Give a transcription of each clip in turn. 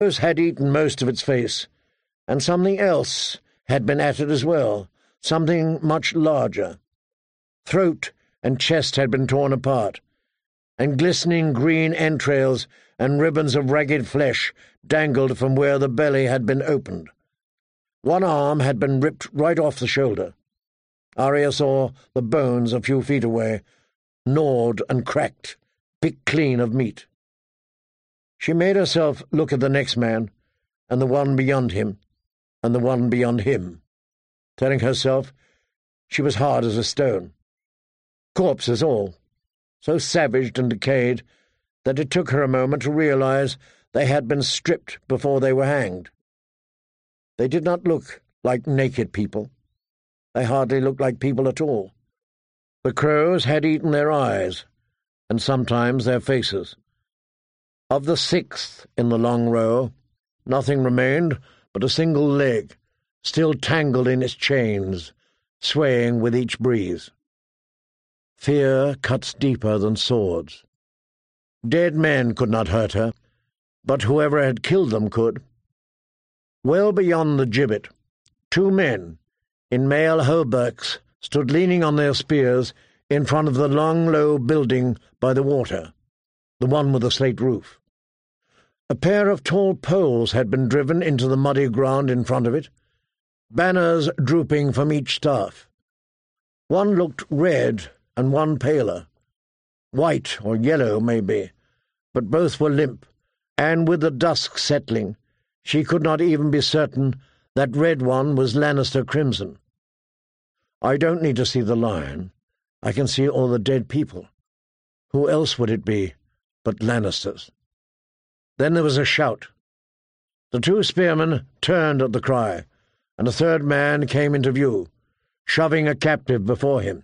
Crows had eaten most of its face, and something else had been at it as well, something much larger. Throat and chest had been torn apart, and glistening green entrails and ribbons of ragged flesh dangled from where the belly had been opened. One arm had been ripped right off the shoulder. Arya saw the bones a few feet away, gnawed and cracked, picked clean of meat. She made herself look at the next man, and the one beyond him, and the one beyond him, telling herself she was hard as a stone. Corpses all, so savaged and decayed that it took her a moment to realize they had been stripped before they were hanged. They did not look like naked people. They hardly looked like people at all. The crows had eaten their eyes, and sometimes their faces. Of the sixth in the long row, nothing remained but a single leg, still tangled in its chains, swaying with each breeze. Fear cuts deeper than swords. Dead men could not hurt her, but whoever had killed them could. Well beyond the gibbet, two men, in mail hauberks, stood leaning on their spears in front of the long, low building by the water, the one with the slate roof. A pair of tall poles had been driven into the muddy ground in front of it, banners drooping from each staff. One looked red and one paler, white or yellow maybe, but both were limp, and with the dusk settling, she could not even be certain that red one was Lannister crimson. I don't need to see the lion. I can see all the dead people. Who else would it be but Lannisters? Then there was a shout. The two spearmen turned at the cry, and a third man came into view, shoving a captive before him.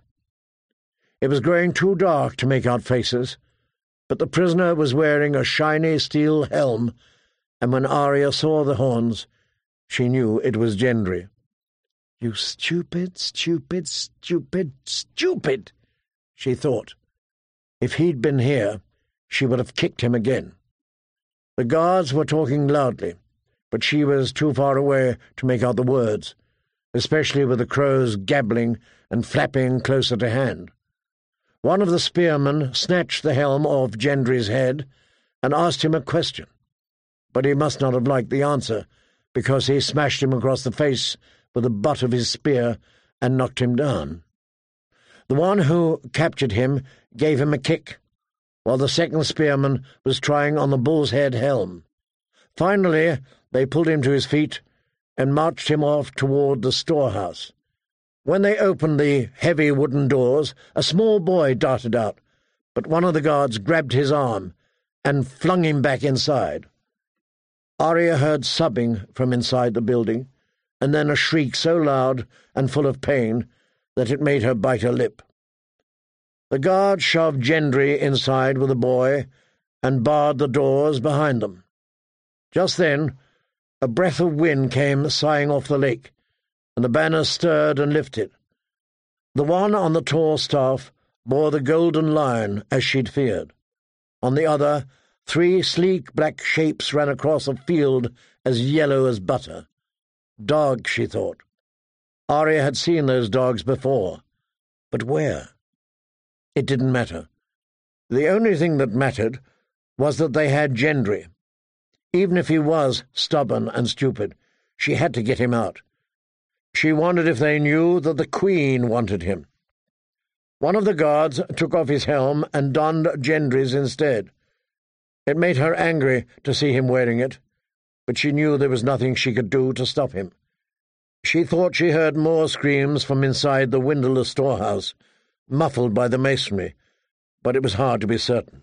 It was growing too dark to make out faces, but the prisoner was wearing a shiny steel helm, and when Arya saw the horns, she knew it was Gendry. "You stupid, stupid, stupid, stupid," she thought. If he'd been here, she would have kicked him again. The guards were talking loudly, but she was too far away to make out the words, especially with the crows gabbling and flapping closer to hand. One of the spearmen snatched the helm off Gendry's head and asked him a question, but he must not have liked the answer, because he smashed him across the face with the butt of his spear and knocked him down. The one who captured him gave him a kick, while the second spearman was trying on the bull's head helm. Finally, they pulled him to his feet and marched him off toward the storehouse. When they opened the heavy wooden doors, a small boy darted out, but one of the guards grabbed his arm and flung him back inside. Arya heard sobbing from inside the building, and then a shriek so loud and full of pain that it made her bite her lip. The guard shoved Gendry inside with the boy and barred the doors behind them. Just then, a breath of wind came sighing off the lake, and the banners stirred and lifted. The one on the tall staff bore the golden lion, as she'd feared. On the other, 3 sleek black shapes ran across a field as yellow as butter. Dogs, she thought. Arya had seen those dogs before. But where? It didn't matter. The only thing that mattered was that they had Gendry. Even if he was stubborn and stupid, she had to get him out. She wondered if they knew that the Queen wanted him. One of the guards took off his helm and donned Gendry's instead. It made her angry to see him wearing it, but she knew there was nothing she could do to stop him. She thought she heard more screams from inside the windowless storehouse, muffled by the masonry, but it was hard to be certain.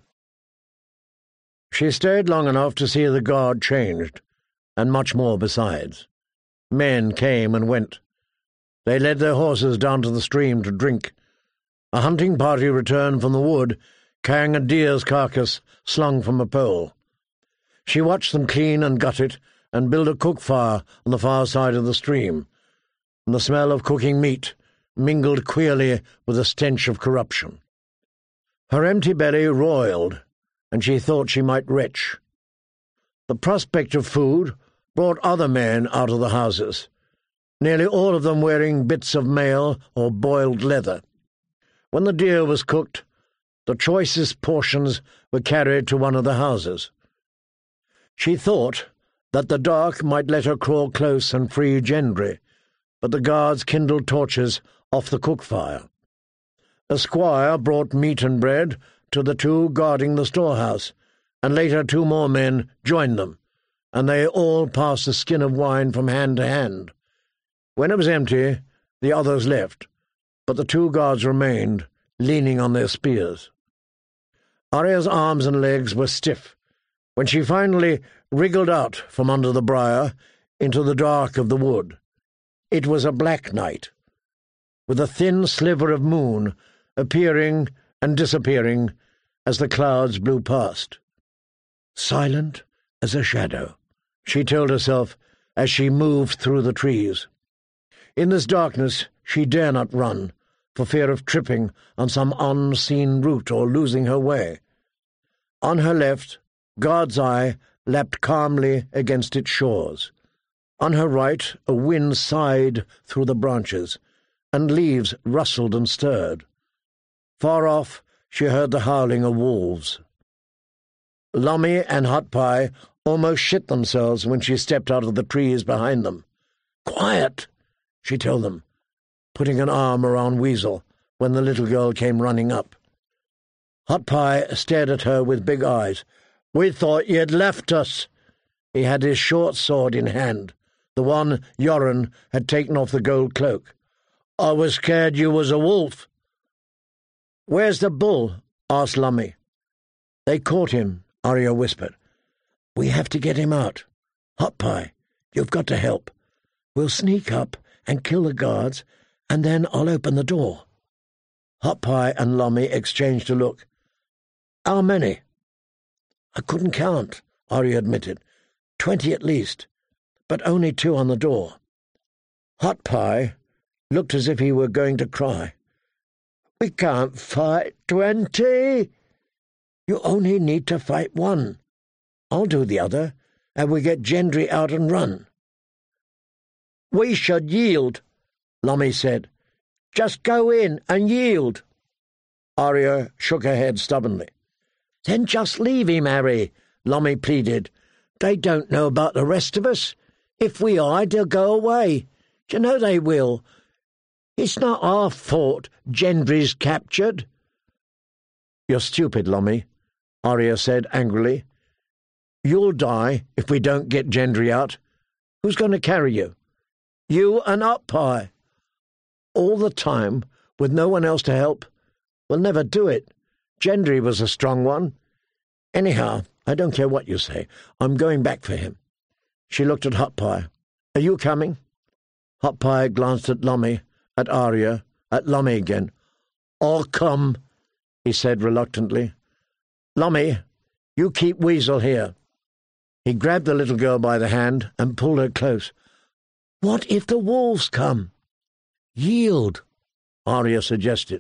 She stayed long enough to see the guard changed, and much more besides. Men came and went. They led their horses down to the stream to drink. A hunting party returned from the wood, carrying a deer's carcass slung from a pole. She watched them clean and gut it and build a cook fire on the far side of the stream, and the smell of cooking meat mingled queerly with the stench of corruption. Her empty belly roiled, and she thought she might retch. The prospect of food brought other men out of the houses, nearly all of them wearing bits of mail or boiled leather. When the deer was cooked, the choicest portions were carried to one of the houses. She thought that the dark might let her crawl close and free Gendry, but the guards kindled torches off the cook fire. A squire brought meat and bread to the two guarding the storehouse, and later 2 more men joined them, and they all passed a skin of wine from hand to hand. When it was empty, the others left, but the 2 guards remained, leaning on their spears. Arya's arms and legs were stiff when she finally wriggled out from under the briar into the dark of the wood. It was a black night, with a thin sliver of moon appearing and disappearing as the clouds blew past. Silent as a shadow, she told herself as she moved through the trees. In this darkness she dare not run, for fear of tripping on some unseen route or losing her way. On her left, Guard's Eye lapped calmly against its shores. On her right, a wind sighed through the branches, and leaves rustled and stirred. Far off, she heard the howling of wolves. Lummy and Hot Pie almost shit themselves when she stepped out of the trees behind them. "Quiet," she told them, putting an arm around Weasel when the little girl came running up. Hot Pie stared at her with big eyes. "We thought you'd left us." He had his short sword in hand, the one Yoren had taken off the gold cloak. "I was scared you was a wolf." "Where's the bull?" asked Lummy. "They caught him," Arya whispered. "We have to get him out. Hot Pie, you've got to help. We'll sneak up and kill the guards, and then I'll open the door." Hot Pie and Lummy exchanged a look. "How many?" "I couldn't count," Arya admitted. 20 at least, but only 2 on the door." Hot Pie looked as if he were going to cry. "We can't fight 20. You only need to fight 1. I'll do the other, and we get Gendry out and run." "We should yield," Lummy said. "Just go in and yield." Arya shook her head stubbornly. "Then just leave him, Harry," Lummy pleaded. "They don't know about the rest of us. If we hide, they'll go away. You know they will. It's not our fault Gendry's captured." "You're stupid, Lummy," Arya said angrily. "You'll die if we don't get Gendry out. Who's going to carry you?" "You and Hot Pie." "All the time, with no one else to help? We'll never do it. Gendry was a strong one. Anyhow, I don't care what you say. I'm going back for him." She looked at Hot Pie. "Are you coming?" Hot Pie glanced at Lummy, at Arya, at Lummy again. "I'll come," he said reluctantly. "Lummy, you keep Weasel here." He grabbed the little girl by the hand and pulled her close. "What if the wolves come?" "Yield," Arya suggested.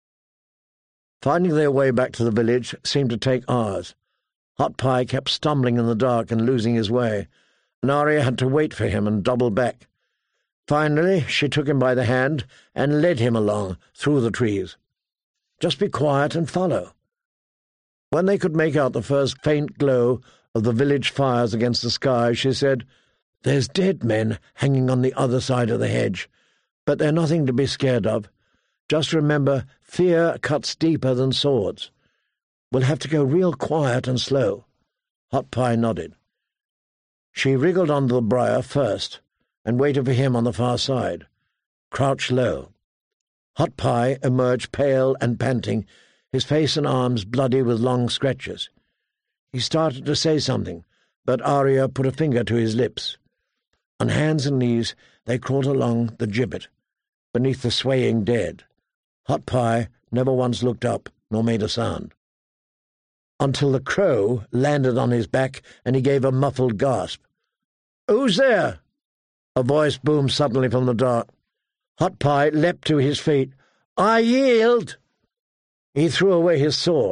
Finding their way back to the village seemed to take hours. Hot Pie kept stumbling in the dark and losing his way, and Arya had to wait for him and double back. Finally, she took him by the hand and led him along through the trees. "Just be quiet and follow." When they could make out the first faint glow of the village fires against the sky, she said, "There's dead men hanging on the other side of the hedge, but they're nothing to be scared of. Just remember, fear cuts deeper than swords. We'll have to go real quiet and slow." Hot Pie nodded. She wriggled under the briar first and waited for him on the far side. Crouched low. Hot Pie emerged pale and panting, his face and arms bloody with long scratches. He started to say something, but Arya put a finger to his lips. On hands and knees they crawled along the gibbet, beneath the swaying dead. Hot Pie never once looked up nor made a sound. Until the crow landed on his back and he gave a muffled gasp. "Who's there?" A voice boomed suddenly from the dark. Hot Pie leapt to his feet. "I yield!" He threw away his sword,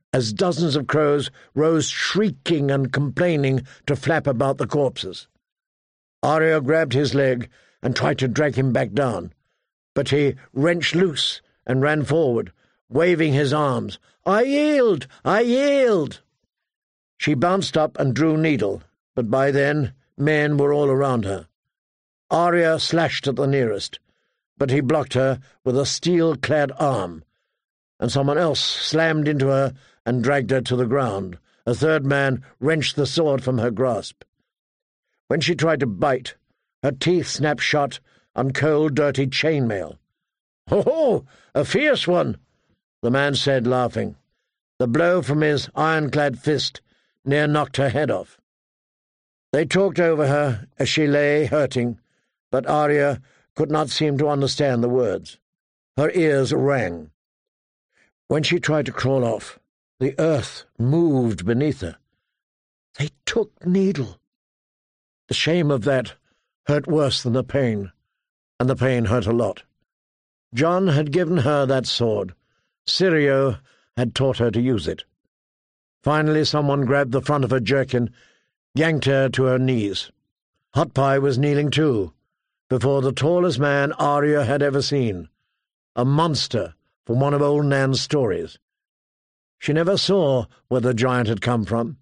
as dozens of crows rose shrieking and complaining to flap about the corpses. Arya grabbed his leg and tried to drag him back down, but he wrenched loose and ran forward, waving his arms. "I yield! I yield!" She bounced up and drew needle, but by then men were all around her. Arya slashed at the nearest, but he blocked her with a steel-clad arm, and someone else slammed into her and dragged her to the ground. A third man wrenched the sword from her grasp. When she tried to bite, her teeth snapped shut on cold, dirty chainmail. "Ho-ho! A fierce one!" the man said, laughing. The blow from his ironclad fist near knocked her head off. They talked over her as she lay hurting, but Arya could not seem to understand the words. Her ears rang. When she tried to crawl off, the earth moved beneath her. They took Needle. The shame of that hurt worse than the pain, and the pain hurt a lot. Jon had given her that sword. Syrio had taught her to use it. Finally someone grabbed the front of her jerkin, yanked her to her knees. Hot Pie was kneeling too, before the tallest man Arya had ever seen, a monster from one of old Nan's stories. She never saw where the giant had come from.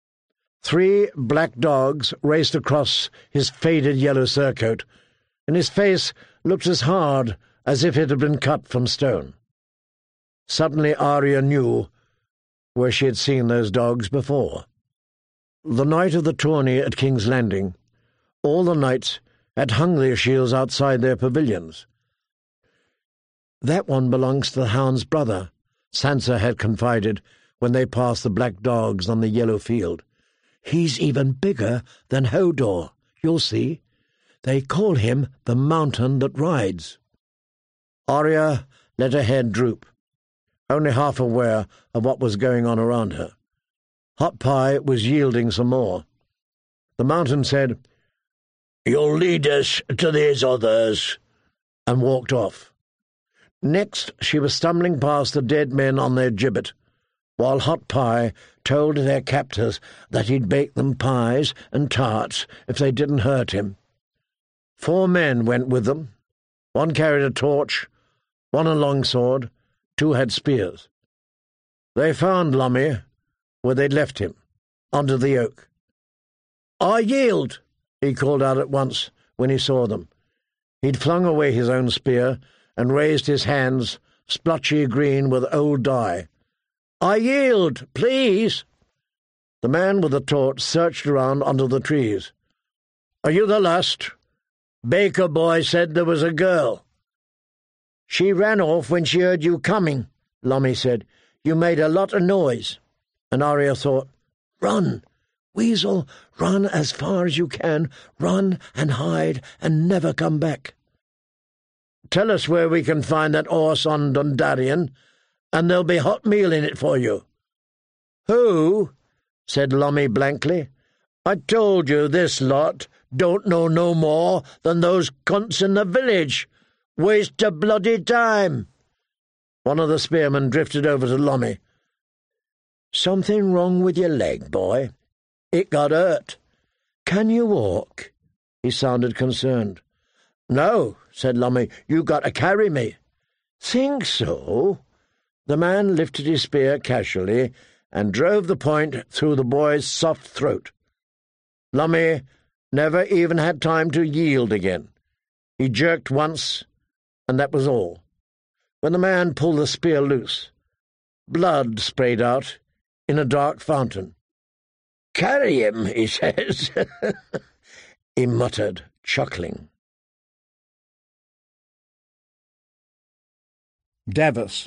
3 black dogs raced across his faded yellow surcoat, and his face looked as hard as if it had been cut from stone. Suddenly Arya knew where she had seen those dogs before. The night of the tourney at King's Landing, all the knights had hung their shields outside their pavilions. "That one belongs to the hound's brother," Sansa had confided when they passed the black dogs on the yellow field. "He's even bigger than Hodor, you'll see. They call him the Mountain that Rides." Arya let her head droop, only half aware of what was going on around her. Hot Pie was yielding some more. The Mountain said, "You'll lead us to these others," and walked off. Next she was stumbling past the dead men on their gibbet, while Hot Pie told their captors that he'd bake them pies and tarts if they didn't hurt him. 4 men went with them. 1 carried a torch, 1 a longsword, 2 had spears. They found Lummy where they'd left him, under the oak. "I yield," he called out at once when he saw them. He'd flung away his own spear and raised his hands, splotchy green with old dye. "I yield, please." The man with the torch searched around under the trees. "Are you the last? Baker boy said there was a girl." "She ran off when she heard you coming," Lummy said. "You made a lot of noise." And Arya thought, "Run, Weasel, run as far as you can. Run and hide and never come back." "Tell us where we can find that horse on Dondarrion, and there'll be hot meal in it for you." "Who?" said Lummy blankly. "I told you this lot don't know no more than those cunts in the village. Waste your bloody time." One of the spearmen drifted over to Lummy. "Something wrong with your leg, boy?" "It got hurt." "Can you walk?" He sounded concerned. "No," said Lummy. "You got to carry me." "Think so?" The man lifted his spear casually and drove the point through the boy's soft throat. Lummy never even had time to yield again. He jerked once, and that was all. When the man pulled the spear loose, blood sprayed out in a dark fountain. "Carry him," he says. He muttered, chuckling. Davos.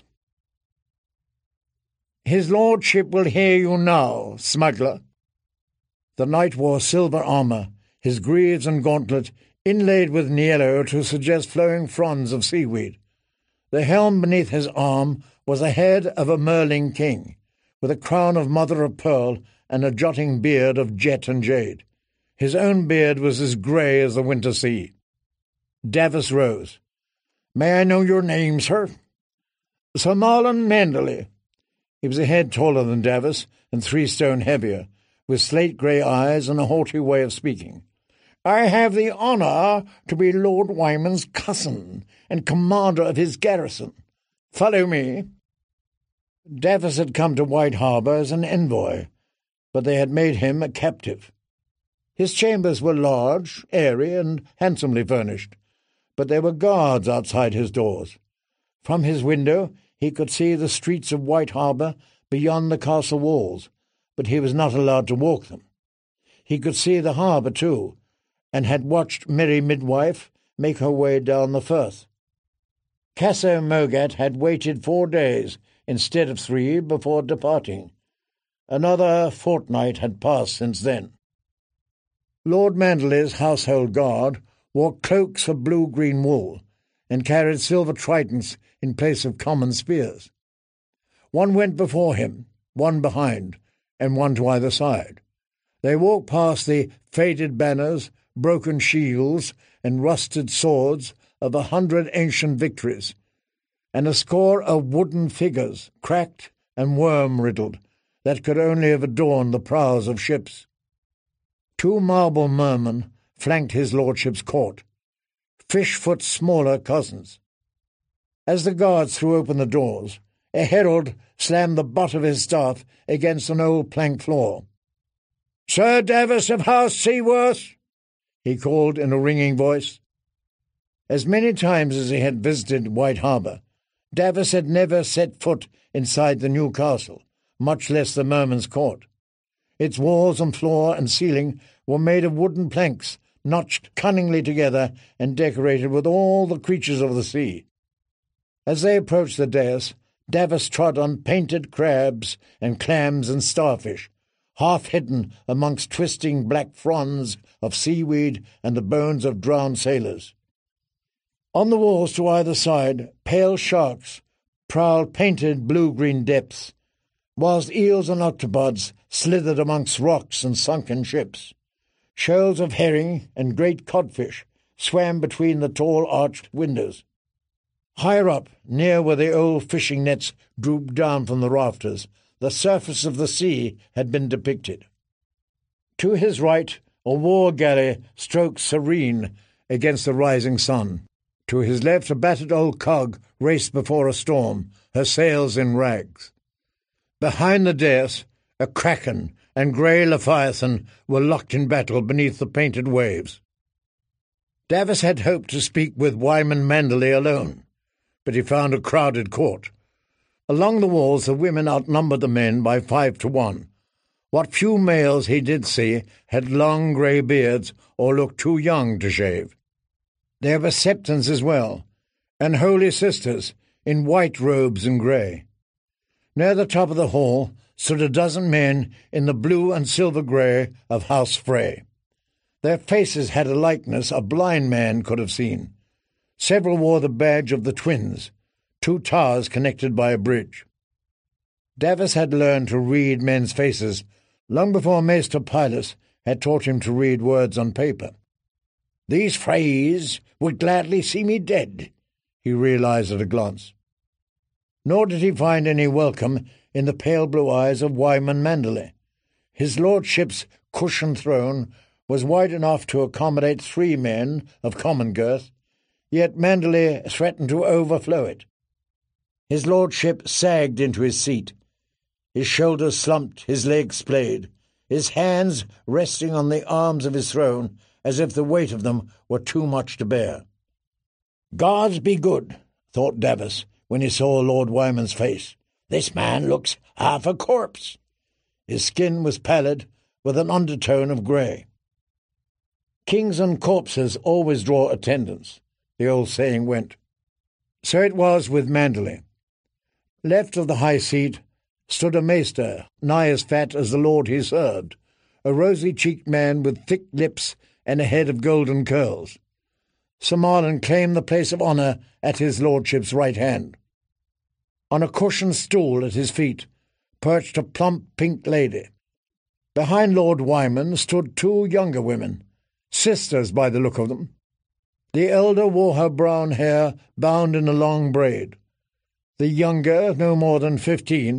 "His lordship will hear you now, smuggler." The knight wore silver armour, his greaves and gauntlet inlaid with yellow to suggest flowing fronds of seaweed. The helm beneath his arm was the head of a merling king, with a crown of mother-of-pearl and a jutting beard of jet and jade. His own beard was as grey as the winter sea. Davos rose. "May I know your name, sir?" "Sir Marlon Manderley." He was a head taller than Davos and 3 stone heavier, with slate-grey eyes and a haughty way of speaking. "I have the honour to be Lord Wyman's cousin and commander of his garrison. Follow me." Davos had come to White Harbour as an envoy, but they had made him a captive. His chambers were large, airy, and handsomely furnished, but there were guards outside his doors. From his window he could see the streets of White Harbour beyond the castle walls, but he was not allowed to walk them. He could see the harbour, too, and had watched Merry Midwife make her way down the Firth. Casso Mogat had waited 4 days instead of 3 before departing. Another fortnight had passed since then. Lord Manderley's household guard wore cloaks of blue-green wool and carried silver tridents in place of common spears. One went before him, one behind, and one to either side. They walked past the faded banners, broken shields, and rusted swords of 100 ancient victories, and a score of wooden figures, cracked and worm-riddled, that could only have adorned the prows of ships. 2 marble mermen flanked his lordship's court, fish-foot smaller cousins. As the guards threw open the doors, a herald slammed the butt of his staff against an old plank floor. "Sir Davos of House Seaworth," he called in a ringing voice. As many times as he had visited White Harbour, Davos had never set foot inside the new castle, much less the merman's court. Its walls and floor and ceiling were made of wooden planks, notched cunningly together and decorated with all the creatures of the sea. As they approached the dais, Davos trod on painted crabs and clams and starfish, half hidden amongst twisting black fronds of seaweed and the bones of drowned sailors. On the walls to either side, pale sharks prowled painted blue-green depths, whilst eels and octopods slithered amongst rocks and sunken ships. Shoals of herring and great codfish swam between the tall arched windows. Higher up, near where the old fishing nets drooped down from the rafters, the surface of the sea had been depicted. To his right, a war galley stroked serene against the rising sun. To his left, a battered old cog raced before a storm, her sails in rags. Behind the dais, a kraken and grey leviathan were locked in battle beneath the painted waves. Davos had hoped to speak with Wyman Manderley alone, but he found a crowded court. Along the walls the women outnumbered the men by 5 to 1. What few males he did see had long grey beards or looked too young to shave. There were septons as well, and holy sisters in white robes and grey. Near the top of the hall stood a dozen men in the blue and silver grey of House Frey. Their faces had a likeness a blind man could have seen. Several wore the badge of the twins, 2 towers connected by a bridge. Davos had learned to read men's faces long before Maester Pilus had taught him to read words on paper. "These Freys would gladly see me dead," he realized at a glance. Nor did he find any welcome in the pale blue eyes of Wyman Manderley. His lordship's cushioned throne was wide enough to accommodate 3 men of common girth, yet Manderley threatened to overflow it. His lordship sagged into his seat. His shoulders slumped, his legs splayed, his hands resting on the arms of his throne as if the weight of them were too much to bear. "Gods be good," thought Davos when he saw Lord Wyman's face. "This man looks half a corpse." His skin was pallid, with an undertone of grey. "Kings and corpses always draw attendants," the old saying went. So it was with Manderley. Left of the high seat stood a maester, nigh as fat as the lord he served, a rosy-cheeked man with thick lips and a head of golden curls. Sir Marlon claimed the place of honour at his lordship's right hand. On a cushioned stool at his feet perched a plump pink lady. Behind Lord Wyman stood 2 younger women, sisters by the look of them. The elder wore her brown hair bound in a long braid. The younger, no more than 15,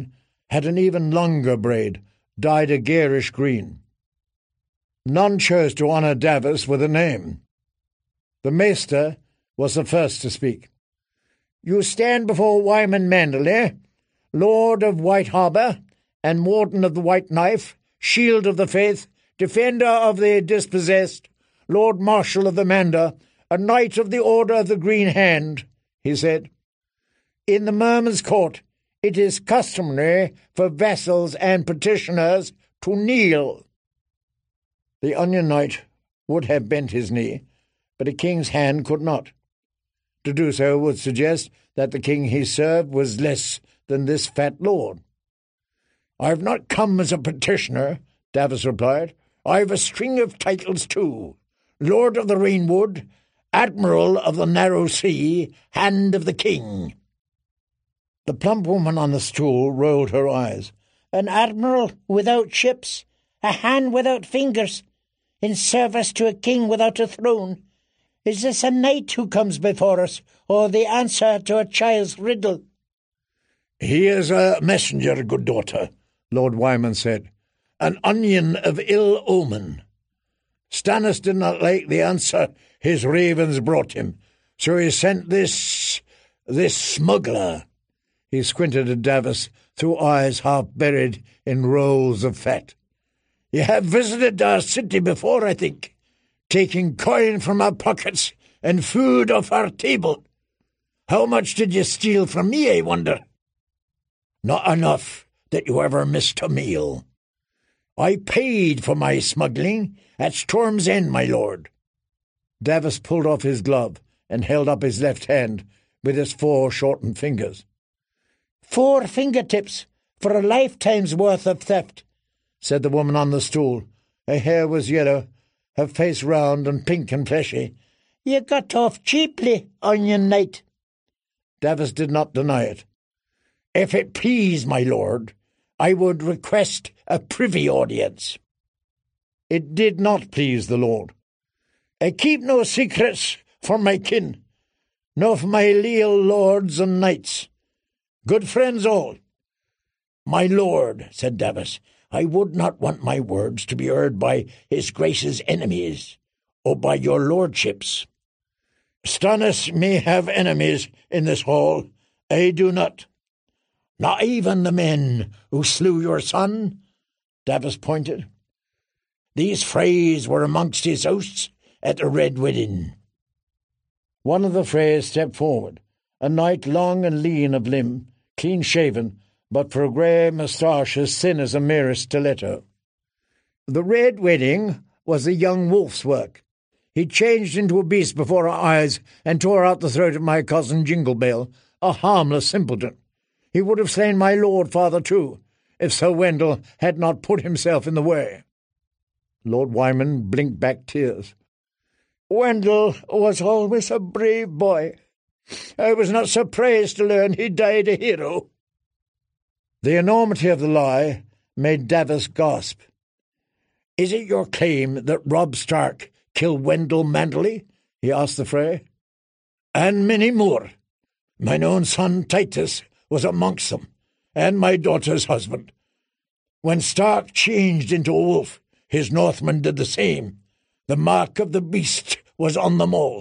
had an even longer braid, dyed a garish green. None chose to honour Davos with a name. The maester was the first to speak. "You stand before Wyman Manderley, Lord of White Harbour, and Warden of the White Knife, Shield of the Faith, Defender of the Dispossessed, Lord Marshal of the Mander, a Knight of the Order of the Green Hand," he said. "In the Merman's Court it is customary for vassals and petitioners to kneel." The Onion Knight would have bent his knee, but a king's hand could not. To do so would suggest that the king he served was less than this fat lord. "I've not come as a petitioner," Davos replied. "I've a string of titles too. Lord of the Rainwood, Admiral of the Narrow Sea, Hand of the King." The plump woman on the stool rolled her eyes. "An admiral without ships, a hand without fingers, in service to a king without a throne. Is this a knight who comes before us, or the answer to a child's riddle?" "He is a messenger, good daughter," Lord Wyman said, "an onion of ill omen. Stannis did not like the answer his ravens brought him, so he sent this smuggler." He squinted at Davos through eyes half buried in rolls of fat. "You have visited our city before, I think, taking coin from our pockets and food off our table. How much did you steal from me, I wonder?" "Not enough that you ever missed a meal. I paid for my smuggling at Storm's End, my lord." Davos pulled off his glove and held up his left hand with its 4 shortened fingers. 4 fingertips for a lifetime's worth of theft," said the woman on the stool. Her hair was yellow, her face round and pink and fleshy. "You got off cheaply, Onion Knight." Davos did not deny it. "If it please my lord, I would request a privy audience." It did not please the lord. "I keep no secrets for my kin, nor for my leal lords and knights. Good friends all." "My lord," said Davos, "I would not want my words to be heard by his grace's enemies, or by your lordships." "Stannis may have enemies in this hall. I do not." "Not even the men who slew your son?" Davos pointed. "These Freys were amongst his hosts at the Red Wedding." One of the Freys stepped forward, a knight long and lean of limb, clean-shaven, but for a grey moustache as thin as a merest stiletto. The Red Wedding was the young wolf's work. He changed into a beast before our eyes and tore out the throat of my cousin Jinglebell, a harmless simpleton. He would have slain my lord father too, if Sir Wendell had not put himself in the way. Lord Wyman blinked back tears. "Wendell was always a brave boy. I was not surprised to learn he died a hero." The enormity of the lie made Davos gasp. "Is it your claim that Robb Stark killed Wendell Manderley?" he asked the Frey. "And many more. Mine own son Titus was amongst them, and my daughter's husband. When Stark changed into a wolf, his Northmen did the same. The mark of the beast was on them all.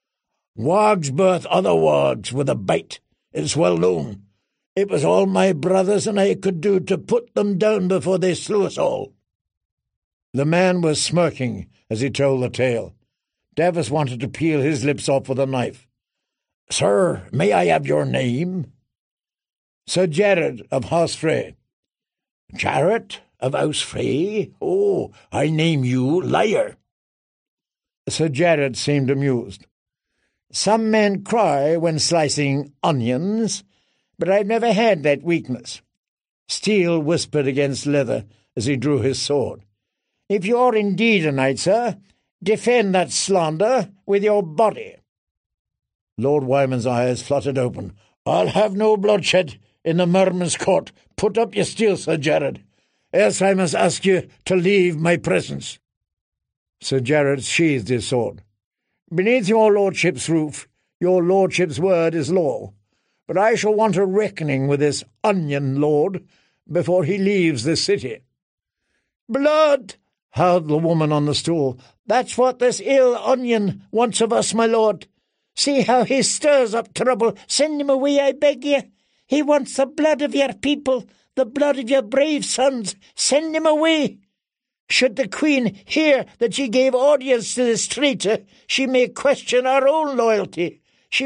Wargs birth other wargs with a bite, it's well known. It was all my brothers and I could do to put them down before they slew us all." The man was smirking as he told the tale. Davos wanted to peel his lips off with a knife. "Sir, may I have your name?" "Sir Jared of House Frey." "Jared of House Frey? Oh, I name you liar." Sir Jared seemed amused. "Some men cry when slicing onions, but I've never had that weakness." Steel whispered against leather as he drew his sword. "If you're indeed a knight, sir, defend that slander with your body." Lord Wyman's eyes fluttered open. "I'll have no bloodshed in the Merman's Court. Put up your steel, Sir Jared, else I must ask you to leave my presence." Sir Jared sheathed his sword. "Beneath your lordship's roof, your lordship's word is law. But I shall want a reckoning with this onion lord before he leaves this city." "Blood!" howled the woman on the stool. "That's what this ill onion wants of us, my lord. See how he stirs up trouble. Send him away, I beg ye. He wants the blood of your people, the blood of your brave sons. Send him away. Should the Queen hear that ye gave audience to this traitor, she may question our own loyalty.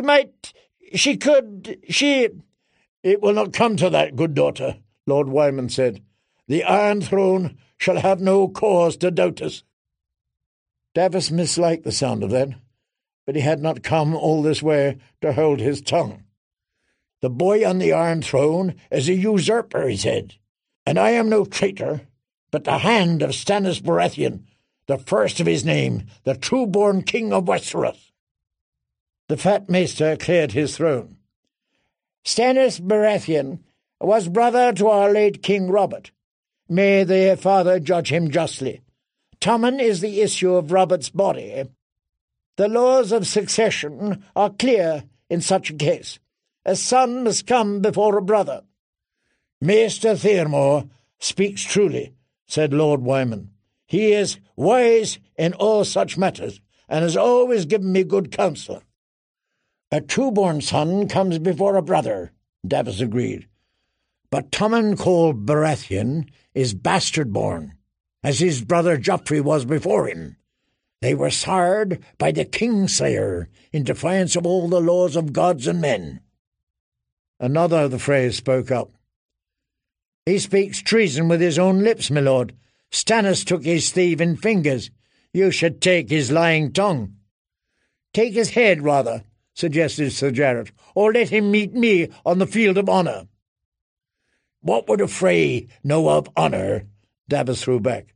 "It will not come to that, good daughter," Lord Wyman said. "The Iron Throne shall have no cause to doubt us." Davos misliked the sound of that, but he had not come all this way to hold his tongue. "The boy on the Iron Throne is a usurper," he said, "and I am no traitor, but the hand of Stannis Baratheon, the first of his name, the true-born king of Westeros." The fat maester cleared his throne. "Stannis Baratheon was brother to our late King Robert. May their father judge him justly. Tommen is the issue of Robert's body. The laws of succession are clear in such a case. A son must come before a brother." "Maester Theomore speaks truly," said Lord Wyman. "He is wise in all such matters, and has always given me good counsel." "A true-born son comes before a brother," Davos agreed. "But Tommen called Baratheon is bastard-born, as his brother Joffrey was before him. They were sired by the Kingslayer in defiance of all the laws of gods and men." Another of the Freys spoke up. "He speaks treason with his own lips, my lord. Stannis took his thieving fingers. You should take his lying tongue." "Take his head, rather," suggested Sir Jarrett, "or let him meet me on the field of honour." "What would a Frey know of honour?" Davos threw back.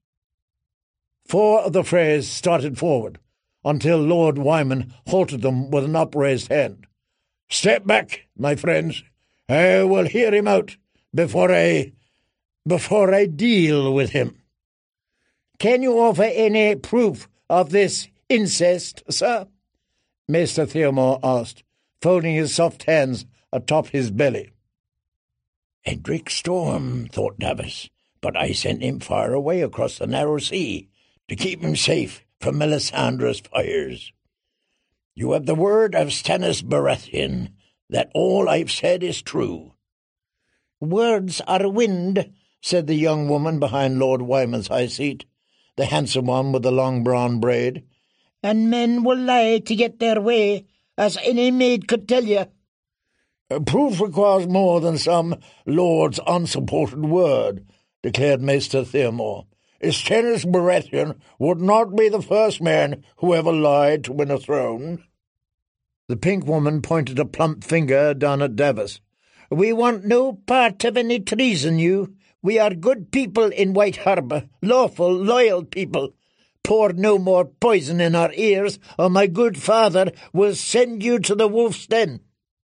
4 of the Freys started forward, until Lord Wyman halted them with an upraised hand. "Step back, my friends. I will hear him out before I deal with him." "Can you offer any proof of this incest, sir?" Maester Theomore asked, folding his soft hands atop his belly. "Edric Storm," thought Davos, "but I sent him far away across the narrow sea to keep him safe from Melisandre's fires. You have the word of Stannis Baratheon that all I've said is true." "Words are wind," said the young woman behind Lord Wyman's high seat, the handsome one with the long brown braid. "And men will lie to get their way, as any maid could tell you." "Proof requires more than some lord's unsupported word," declared Maester Theomore. "Stannis Baratheon would not be the first man who ever lied to win a throne." The pink woman pointed a plump finger down at Davos. "We want no part of any treason, you. We are good people in White Harbour, lawful, loyal people. Pour no more poison in our ears, or my good father will send you to the wolf's den."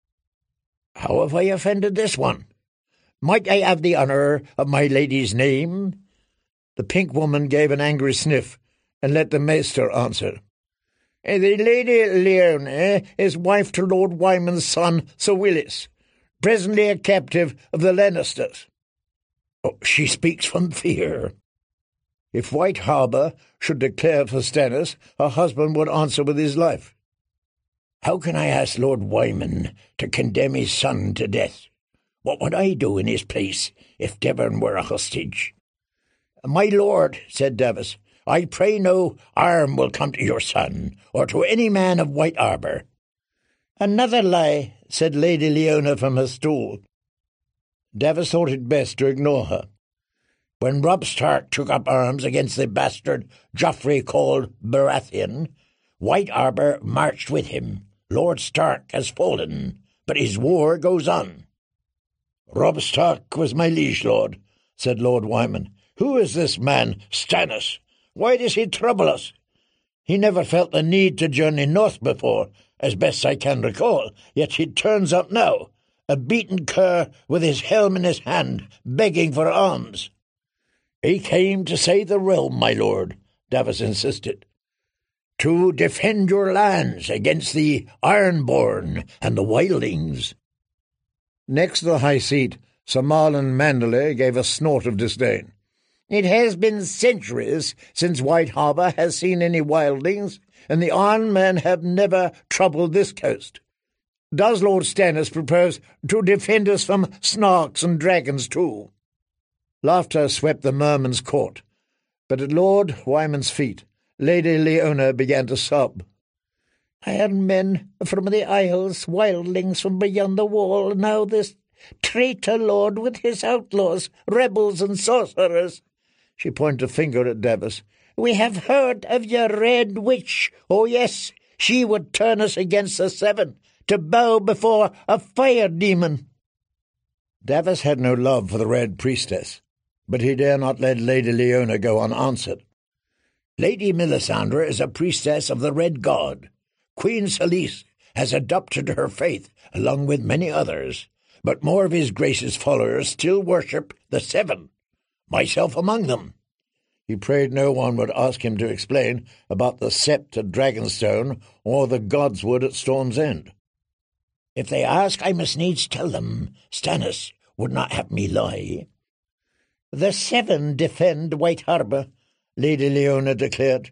"How have I offended this one? Might I have the honour of my lady's name?" The pink woman gave an angry sniff and let the maester answer. "The Lady Lyanna is wife to Lord Wyman's son, Sir Willis, presently a captive of the Lannisters." "Oh, she speaks from fear." If White Harbour should declare for Stannis, her husband would answer with his life. "How can I ask Lord Wyman to condemn his son to death? What would I do in his place if Devon were a hostage?" "My lord," said Davos, "I pray no harm will come to your son, or to any man of White Harbour." "Another lie," said Lady Lyanna from her stool. Davos thought it best to ignore her. "When Robb Stark took up arms against the bastard Joffrey called Baratheon, White Harbour marched with him. Lord Stark has fallen, but his war goes on." "Robb Stark was my liege lord," said Lord Wyman. "Who is this man, Stannis? Why does he trouble us? He never felt the need to journey north before, as best I can recall, yet he turns up now, a beaten cur with his helm in his hand, begging for alms." "He came to save the realm, my lord," Davos insisted. "To defend your lands against the Ironborn and the Wildlings." Next to the high seat Sir Marlon Manderley gave a snort of disdain. "It has been centuries since White Harbour has seen any wildlings, and the Iron Men have never troubled this coast. Does Lord Stannis propose to defend us from snarks and dragons too?" Laughter swept the merman's court, but at Lord Wyman's feet Lady Leona began to sob. "Iron men from the Isles, wildlings from beyond the wall, now this traitor lord with his outlaws, rebels and sorcerers." She pointed a finger at Davos. "We have heard of your Red Witch. Oh, yes, she would turn us against the Seven, to bow before a fire demon." Davos had no love for the Red Priestess, but he dare not let Lady Leona go unanswered. "Lady Melisandre is a priestess of the Red God. Queen Selyse has adopted her faith along with many others, but more of his Grace's followers still worship the Seven, myself among them." He prayed no one would ask him to explain about the Sept at Dragonstone or the Godswood at Storm's End. "If they ask, I must needs tell them. Stannis would not have me lie." "The Seven defend White Harbour," Lady Leona declared.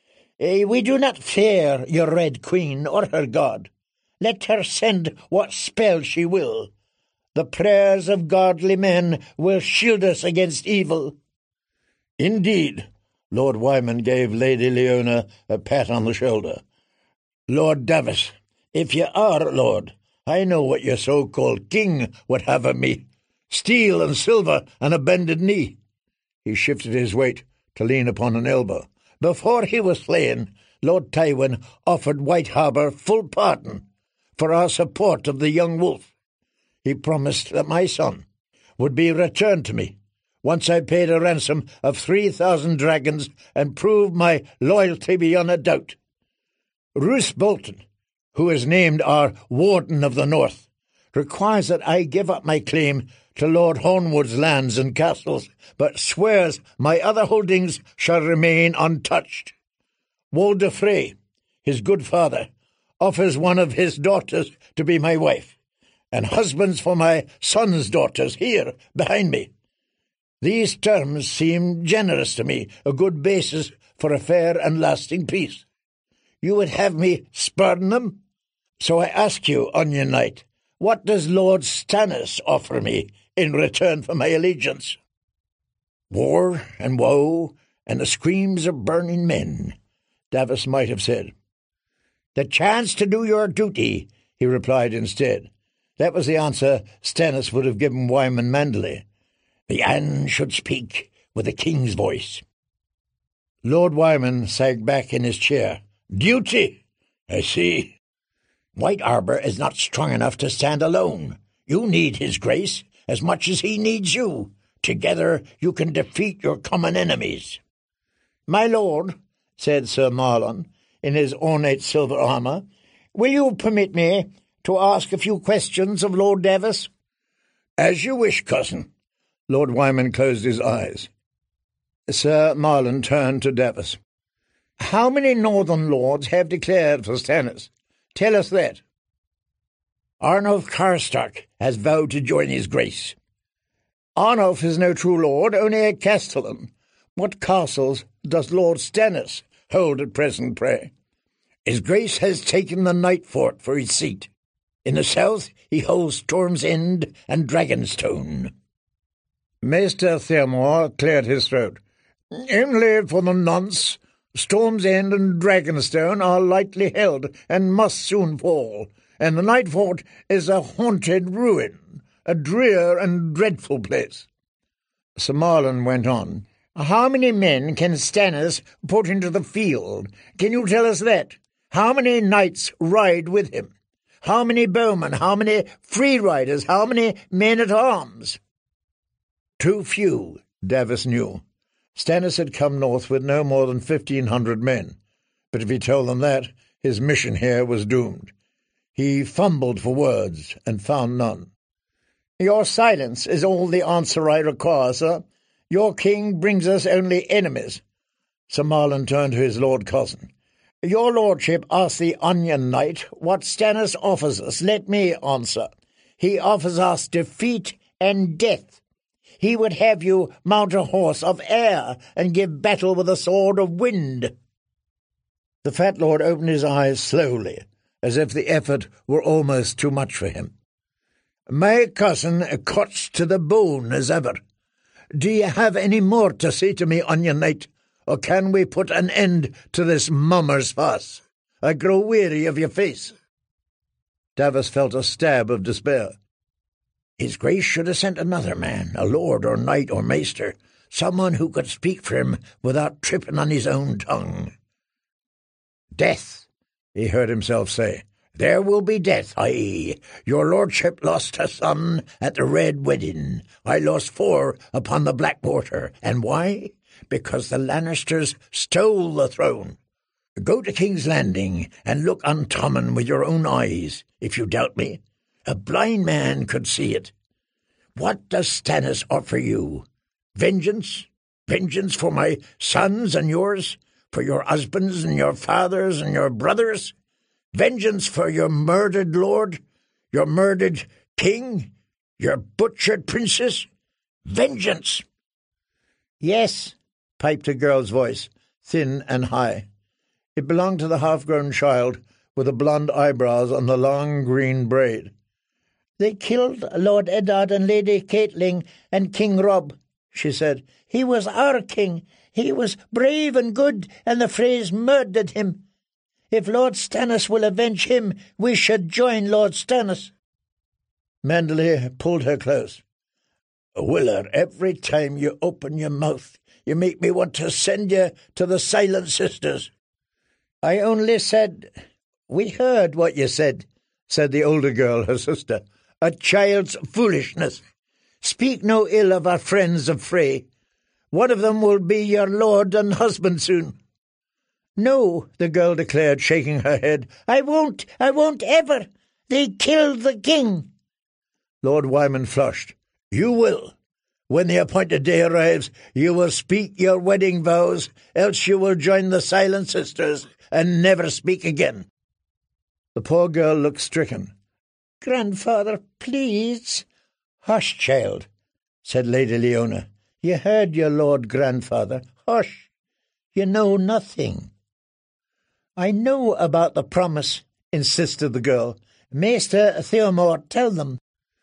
"We do not fear your Red Queen or her god. Let her send what spell she will. The prayers of godly men will shield us against evil." "Indeed," Lord Wyman gave Lady Leona a pat on the shoulder. "Lord Davos, if ye are lord, I know what your so-called king would have of me. Steel and silver and a bended knee." He shifted his weight to lean upon an elbow. "Before he was slain, Lord Tywin offered White Harbour full pardon for our support of the young wolf. He promised that my son would be returned to me once I paid a ransom of 3,000 dragons and proved my loyalty beyond a doubt. Roose Bolton, who is named our Warden of the North, requires that I give up my claim to Lord Hornwood's lands and castles, but swears my other holdings shall remain untouched. Walder Frey, his good father, offers one of his daughters to be my wife, and husbands for my son's daughters here behind me. These terms seem generous to me, a good basis for a fair and lasting peace. You would have me spurn them? So I ask you, Onion Knight, what does Lord Stannis offer me in return for my allegiance?" "War and woe and the screams of burning men," Davos might have said. "The chance to do your duty," he replied instead. That was the answer Stannis would have given Wyman Manderley. "The Anne should speak with the king's voice." Lord Wyman sagged back in his chair. "Duty, I see. White Harbour is not strong enough to stand alone. You need his grace as much as he needs you. Together you can defeat your common enemies." "My lord," said Sir Marlon, in his ornate silver armour, "will you permit me to ask a few questions of Lord Davos?" "As you wish, cousin." Lord Wyman closed his eyes. Sir Marlon turned to Davos. "How many northern lords have declared for Stannis? Tell us that." "Arnulf Karstark has vowed to join his grace." "Arnulf is no true lord, only a castellan. What castles does Lord Stannis hold at present, pray?" "His grace has taken the Night Fort for his seat. In the south he holds Storm's End and Dragonstone." Maester Thermore cleared his throat. "Only for the nonce. Storm's End and Dragonstone are lightly held and must soon fall, and the Night Fort is a haunted ruin, a drear and dreadful place." Sir Marlon went on. "How many men can Stannis put into the field? Can you tell us that? How many knights ride with him? How many bowmen? How many free riders? How many men-at-arms?" Too few, Davos knew. Stannis had come north with no more than 1,500 men, but if he told them that, his mission here was doomed. He fumbled for words and found none. "Your silence is all the answer I require, sir. Your king brings us only enemies." Sir Marlon turned to his lord cousin. "Your lordship asked the Onion Knight what Stannis offers us. Let me answer. He offers us defeat and death. He would have you mount a horse of air and give battle with a sword of wind." The fat lord opened his eyes slowly, as if the effort were almost too much for him. "My cousin cuts to the bone as ever. Do you have any more to say to me on your night, or can we put an end to this mummer's farce? I grow weary of your face." Davos felt a stab of despair. "His Grace should have sent another man, a lord or knight or maester, someone who could speak for him without tripping on his own tongue." "Death," he heard himself say. "There will be death, aye. Your lordship lost a son at the Red Wedding. I lost 4 upon the Blackwater. And why? Because the Lannisters stole the throne. Go to King's Landing and look on Tommen with your own eyes, if you doubt me. A blind man could see it. What does Stannis offer you? Vengeance? Vengeance for my sons and yours? For your husbands and your fathers and your brothers? Vengeance for your murdered lord? Your murdered king? Your butchered princess? Vengeance!" "Yes," piped a girl's voice, thin and high. It belonged to the half-grown child with the blonde eyebrows and the long green braid. "They killed Lord Eddard and Lady Catelyn and King Robb," she said. "He was our king. He was brave and good, and the Freys murdered him. If Lord Stannis will avenge him, we should join Lord Stannis." Manderley pulled her close. "Willard, every time you open your mouth, you make me want to send you to the Silent Sisters." "I only said—" "We heard what you said," said the older girl, her sister. "A child's foolishness. Speak no ill of our friends of Frey. One of them will be your lord and husband soon." "No," the girl declared, shaking her head. I won't ever. They killed the king." Lord Wyman flushed. "You will. When the appointed day arrives, you will speak your wedding vows, else you will join the Silent Sisters and never speak again." The poor girl looked stricken. "Grandfather, please." "Hush, child," said Lady Leona. "You heard your lord grandfather. Hush. You know nothing." "I know about the promise," insisted the girl. "Maester Theomore, tell them.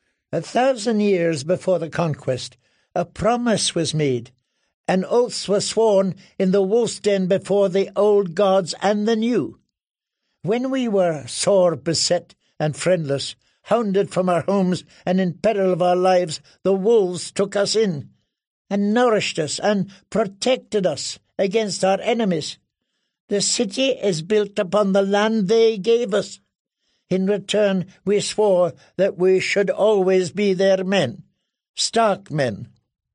1,000 years before the conquest, a promise was made, and oaths were sworn in the wolf's den before the old gods and the new. When we were sore beset and friendless, hounded from our homes and in peril of our lives, the wolves took us in, and nourished us and protected us against our enemies. The city is built upon the land they gave us. In return, we swore that we should always be their men, Stark men."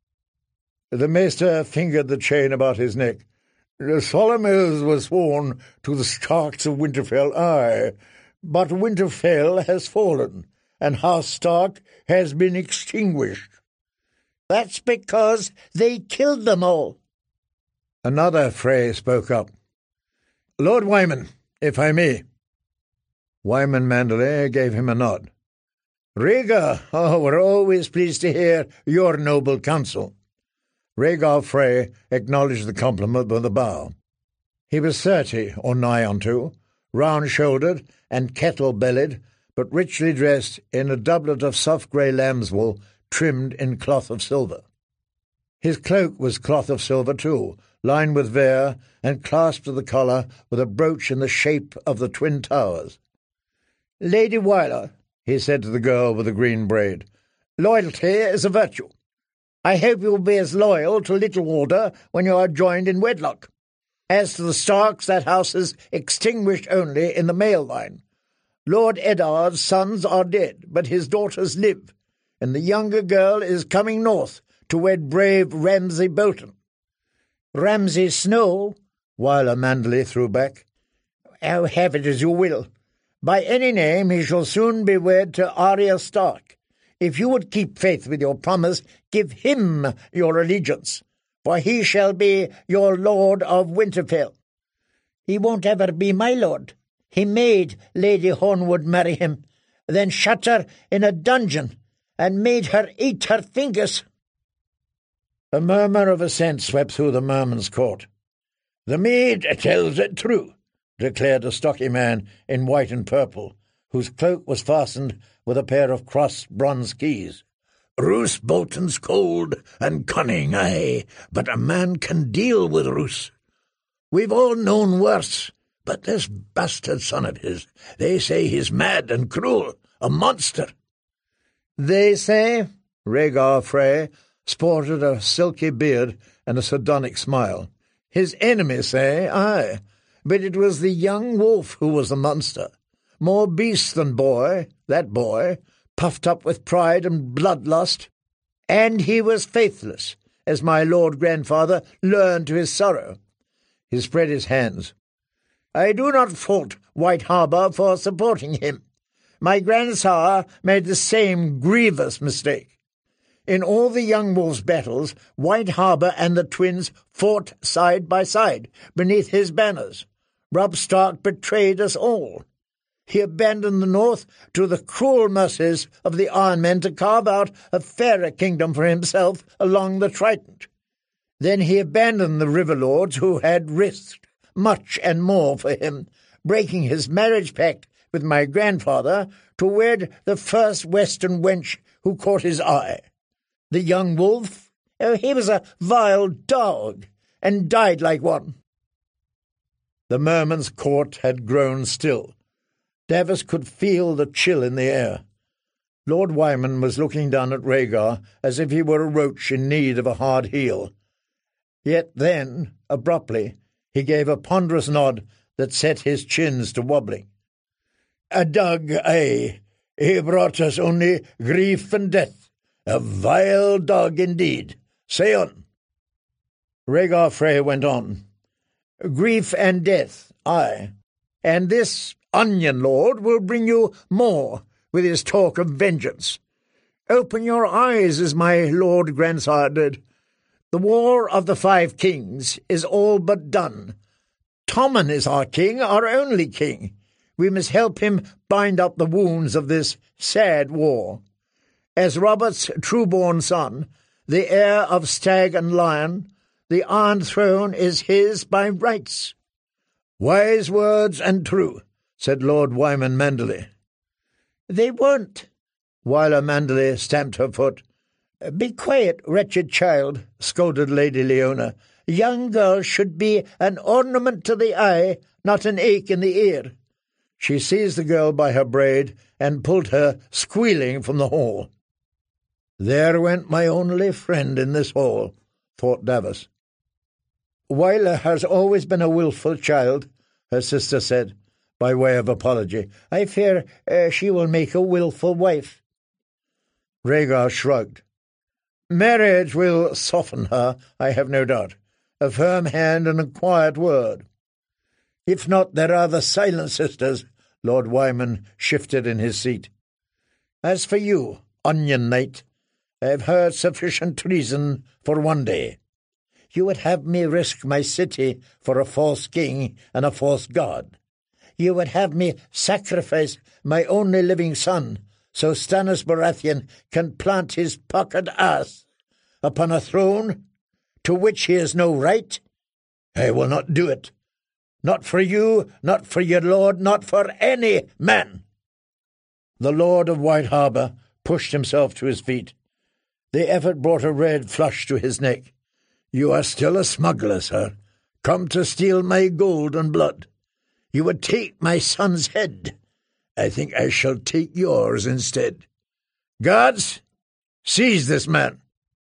The maester fingered the chain about his neck. "The solemn oaths were sworn to the Starks of Winterfell, aye, but Winterfell has fallen, and House Stark has been extinguished." "That's because they killed them all." Another Frey spoke up. "Lord Wyman, if I may." Wyman Manderley gave him a nod. "Rhaegar, we're always pleased to hear your noble counsel." Rhaegar Frey acknowledged the compliment with a bow. He was 30 or nigh unto, round-shouldered and kettle-bellied, but richly dressed in a doublet of soft grey lamb's wool trimmed in cloth of silver. His cloak was cloth of silver too, lined with vair, and clasped at the collar with a brooch in the shape of the Twin Towers. "Lady Wyler," he said to the girl with the green braid, "loyalty is a virtue. I hope you will be as loyal to Littlewater when you are joined in wedlock. As to the Starks, that house is extinguished only in the male line. Lord Eddard's sons are dead, but his daughters live, and the younger girl is coming north to wed brave Ramsay Bolton." "Ramsay Snow," Wyler Manderley threw back. "Oh, have it as you will. By any name he shall soon be wed to Arya Stark. If you would keep faith with your promise, give him your allegiance, for he shall be your lord of Winterfell." "He won't ever be my lord. He made Lady Hornwood marry him, then shut her in a dungeon, and made her eat her fingers." A murmur of assent swept through the merman's court. "The maid tells it true," declared a stocky man in white and purple, whose cloak was fastened with a pair of crossed bronze keys. "Roose Bolton's cold and cunning, aye, but a man can deal with Roose. We've all known worse, but this bastard son of his, they say he's mad and cruel, a monster." "They say?" Rhaegar Frey sported a silky beard and a sardonic smile. "His enemies say, aye, but it was the young wolf who was the monster. More beast than boy, that boy, puffed up with pride and bloodlust. And he was faithless, as my lord grandfather learned to his sorrow." He spread his hands. "I do not fault White Harbour for supporting him. My grandsire made the same grievous mistake. In all the young wolf's battles, White Harbour and the twins fought side by side beneath his banners. Robb Stark betrayed us all. He abandoned the north to the cruel mercies of the Iron Men to carve out a fairer kingdom for himself along the Trident. Then he abandoned the river lords who had risked much and more for him, breaking his marriage pact with my grandfather to wed the first western wench who caught his eye. The young wolf, he was a vile dog, and died like one." The merman's court had grown still. Davos could feel the chill in the air. Lord Wyman was looking down at Rhaegar as if he were a roach in need of a hard heel. Yet then, abruptly, he gave a ponderous nod that set his chins to wobbling. "A dog, aye. He brought us only grief and death. A vile dog indeed. Say on." Rhaegar Frey went on. "Grief and death, aye. And this Onion Lord will bring you more with his talk of vengeance. Open your eyes as my lord grandsire did. The War of the Five Kings is all but done. Tommen is our king, our only king. We must help him bind up the wounds of this sad war. As Robert's true-born son, the heir of Stag and Lion, the Iron Throne is his by rights." "Wise words and true," said Lord Wyman Manderley. "They won't." Wyler Manderley stamped her foot. "Be quiet, wretched child," scolded Lady Leona. "Young girls should be an ornament to the eye, not an ache in the ear." She seized the girl by her braid and pulled her, squealing, from the hall. "There went my only friend in this hall," thought Davos. "Wyler has always been a wilful child," her sister said, by way of apology. "I fear she will make a wilful wife." Rhaegar shrugged. "Marriage will soften her, I have no doubt. A firm hand and a quiet word. If not, there are the Silent Sisters." Lord Wyman shifted in his seat. "As for you, Onion Knight, I have heard sufficient treason for one day. You would have me risk my city for a false king and a false god. You would have me sacrifice my only living son, so Stannis Baratheon can plant his puckered ass upon a throne to which he has no right? I will not do it. Not for you, not for your lord, not for any man." The Lord of White Harbour pushed himself to his feet. The effort brought a red flush to his neck. "You are still a smuggler, sir, come to steal my gold and blood. You would take my son's head. I think I shall take yours instead. Guards, seize this man."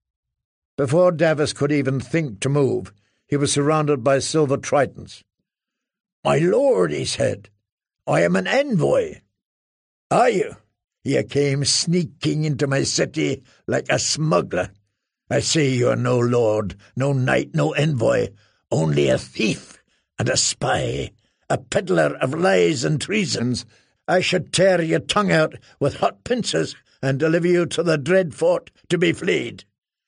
Before Davos could even think to move, he was surrounded by silver tritons. "My lord," he said, "I am an envoy." "Are you? You came sneaking into my city like a smuggler. I say you are no lord, no knight, no envoy, only a thief and a spy, a peddler of lies and treasons. I should tear your tongue out with hot pincers and deliver you to the dread fort to be flayed.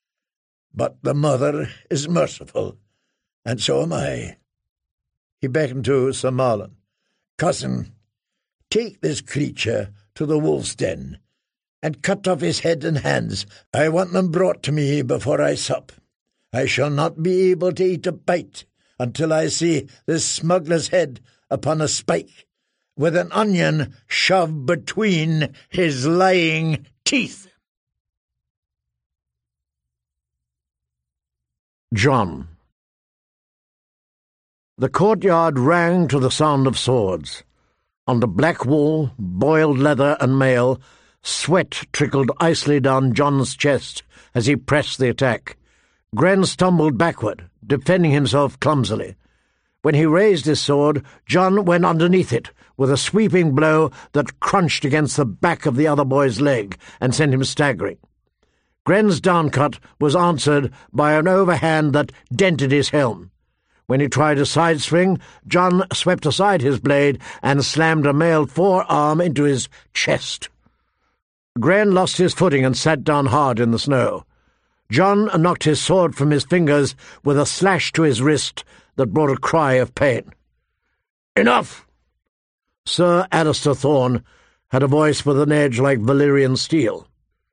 But the mother is merciful, and so am I." He beckoned to Sir Marlon. "Cousin, take this creature to the wolf's den. and cut off his head and hands. I want them brought to me before I sup. I shall not be able to eat a bite until I see this smuggler's head upon a spike, with an onion shoved between his lying teeth. John. The courtyard rang to the sound of swords. On the black wool, boiled leather and mail, sweat trickled icily down John's chest as he pressed the attack. Gren stumbled backward, defending himself clumsily. When he raised his sword, John went underneath it with a sweeping blow that crunched against the back of the other boy's leg and sent him staggering. Gren's downcut was answered by an overhand that dented his helm. When he tried a side swing, John swept aside his blade and slammed a mailed forearm into his chest. Gren lost his footing and sat down hard in the snow. John knocked his sword from his fingers with a slash to his wrist that brought a cry of pain. "Enough!" Sir Alistair Thorne had a voice with an edge like Valyrian steel.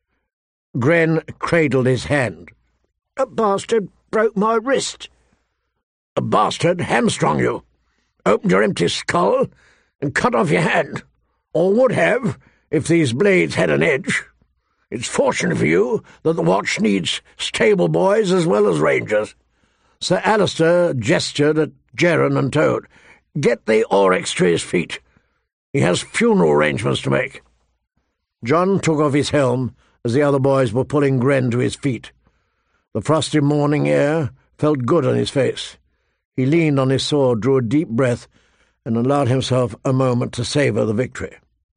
Gren cradled his hand. "A bastard broke my wrist." "A bastard hamstrung you, opened your empty skull, and cut off your hand, or would have, if these blades had an edge. It's fortunate for you that the watch needs stable boys as well as rangers." Sir Alistair gestured at Jeren and Toad. "Get the Oryx to his feet. He has funeral arrangements to make." John took off his helm as the other boys were pulling Gren to his feet. The frosty morning air felt good on his face. He leaned on his sword, drew a deep breath, and allowed himself a moment to savour the victory.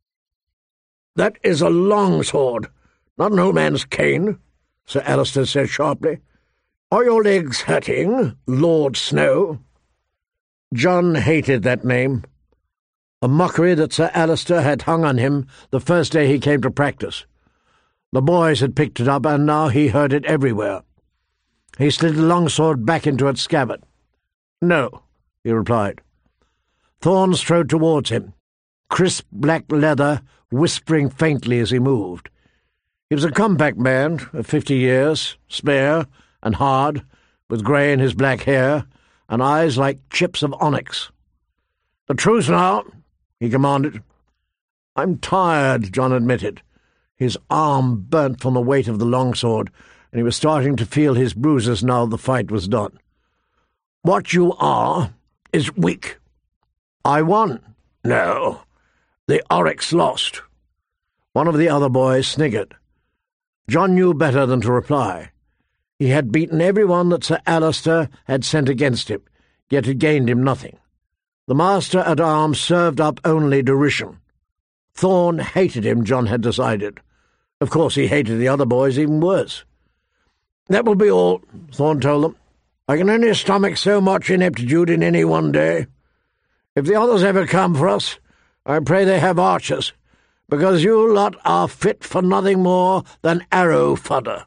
"That is a long sword, not an old man's cane," Sir Alistair said sharply. "Are your legs hurting, Lord Snow?" John hated that name, a mockery that Sir Alistair had hung on him the first day he came to practice. The boys had picked it up, and now he heard it everywhere. He slid the longsword back into its scabbard. "No," he replied. Thorne strode towards him, crisp black leather whispering faintly as he moved. He was a compact man of 50 years, spare and hard, with grey in his black hair, and eyes like chips of onyx. "The truth now," he commanded. "I'm tired," John admitted. His arm burnt from the weight of the longsword, and he was starting to feel his bruises now the fight was done. "What you are is weak." "I won." "No, the Oryx lost." One of the other boys sniggered. John knew better than to reply. He had beaten everyone that Sir Alistair had sent against him, yet had gained him nothing. The Master-at-Arms served up only derision. Thorne hated him, John had decided. Of course he hated the other boys even worse. "That will be all," Thorne told them. "I can only stomach so much ineptitude in any one day. If the others ever come for us, I pray they have archers, because you lot are fit for nothing more than arrow fodder."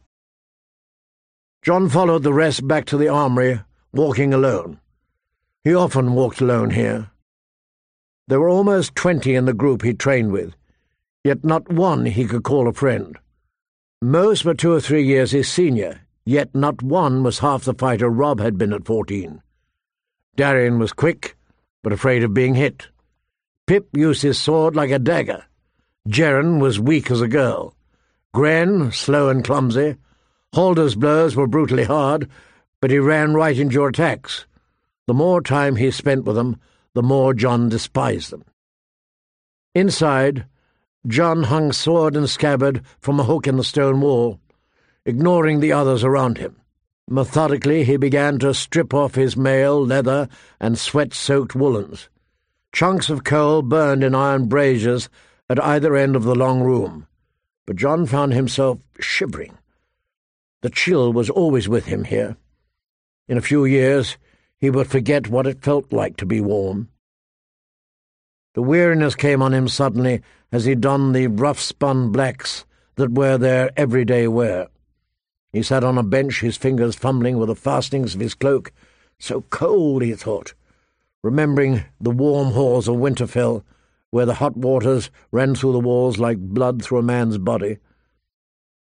John followed the rest back to the armoury, walking alone. He often walked alone here. There were almost 20 in the group he trained with, yet not one he could call a friend. Most were 2 or 3 years his senior, yet not one was half the fighter Robb had been at 14. Darien was quick, but afraid of being hit. Pip used his sword like a dagger. Jeren was weak as a girl. Gren, slow and clumsy. Halder's blows were brutally hard, but he ran right into your attacks. The more time he spent with them, the more John despised them. Inside, John hung sword and scabbard from a hook in the stone wall, ignoring the others around him. Methodically he began to strip off his mail, leather, and sweat-soaked woolens. Chunks of coal burned in iron braziers at either end of the long room, but John found himself shivering. The chill was always with him here. In a few years he would forget what it felt like to be warm. The weariness came on him suddenly as he donned the rough-spun blacks that were their everyday wear. He sat on a bench, his fingers fumbling with the fastenings of his cloak. So cold, he thought, remembering the warm halls of Winterfell, where the hot waters ran through the walls like blood through a man's body.